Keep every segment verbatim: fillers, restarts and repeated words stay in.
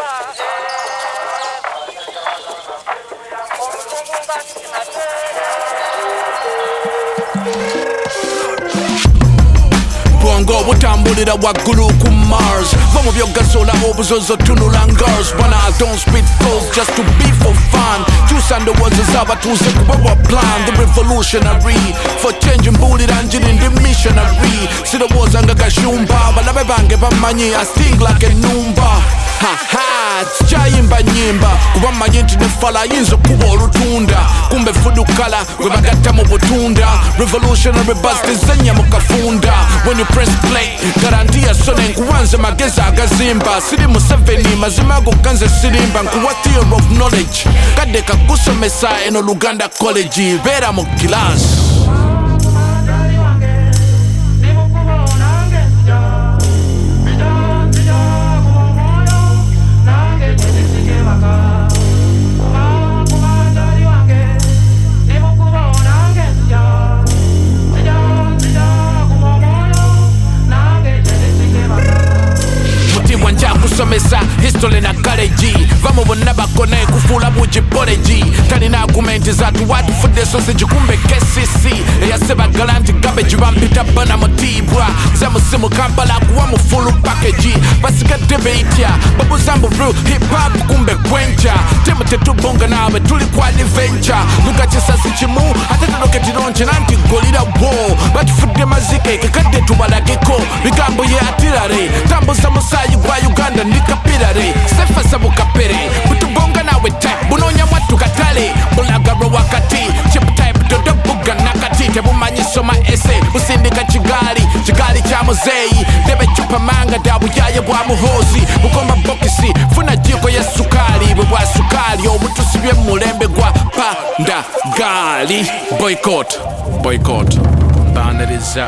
Bongo butambulira waggulu ku Mars va mu byogasola obuzozo tunula ngars bwana I don't spit flows just to be for fun kyusa ndowooza z'abatuuze kuba wa plan the revolutionary for change mbuulira njiri ndi missionary sirowooza nga gashumba balabe bange bamanyi I sting like enumba haha sikyayimba nyimba kuba mmanyi nti nefala ayinza okuba olutunda kumbe fudukala gwe bagatta mu butunda revolutionary buzz tezanya mu kafunda when you press play garantiya sone nkuwanze magezi agazimba siri Museveni mazima gokka nze sirimba nkuwa theory of knowledge kadde kakusomesa eno Luganda college beera mu kilasi. Kusomesa history na college vamo bonna bakone kufuula bugipoleji talina argument zatu watufudde sausage kumbe K C C eyaseba galanti garbage bampita bana mutibwa ze musimu Kampala kuwa mu full package basigadde beitya babuzambu real hip hop kumbe kwencha temu tetubonga nawe tuli kwa adventure luka kisasi kimu ate tuloke tironche nanti golira wo batufudde mazike kakadde tubalageko bigambo ye atirare tambuza musayi gwa Uganda ndikapirare sefa sabu kapere butugonga nawe type bunonya mwatu katale bulagaro wakati chip type dodo buga nakati tebumanyi soma essay busindika kigali kigali kya muzeyi debe chupa manga dabu yaye bwa muhozi bukomba bokisi funa jiko ya sukali bwa sukali obutusibye mulembe gwa panda gali boycott boycott banderiza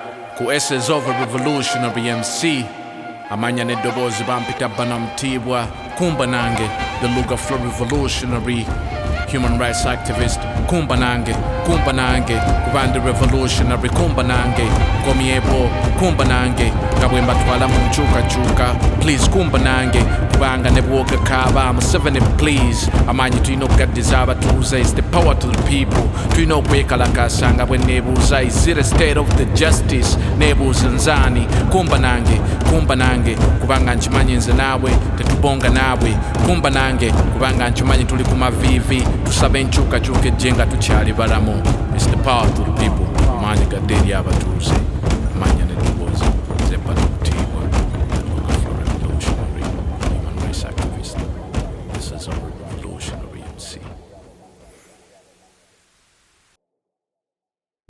ku Essence of a Revolutionary M C amanya neddobozi bampita bana mutibwa kumba nange the Luga Flow revolutionary human rights activist kumba nange kumba nange kubandi revolutionary kumba nange komyebo kumba nange ngabwe mbatwala mu nkyukakyuka please kumba nange kubanga nebwoga kaba Museveni please amanyi tulina okugaddiza abatuuze is the power to the people tulina okwekalakasa nga bwe neebuuza is it a state of the justice neebuuza nzaani kumba nange kumba nange kubanga nkimanyi nze naawe tetubonga naawe kumba nange kubanga nkimanyi tuli ku maviivi tusabe enkyukakyuka ejje nga tukyali balamu it's the power to the people amaanyi gadde eri abatuuze amanya neddobozi zebala okutiibwa revolutionary human rights activist this is a revolutionary M C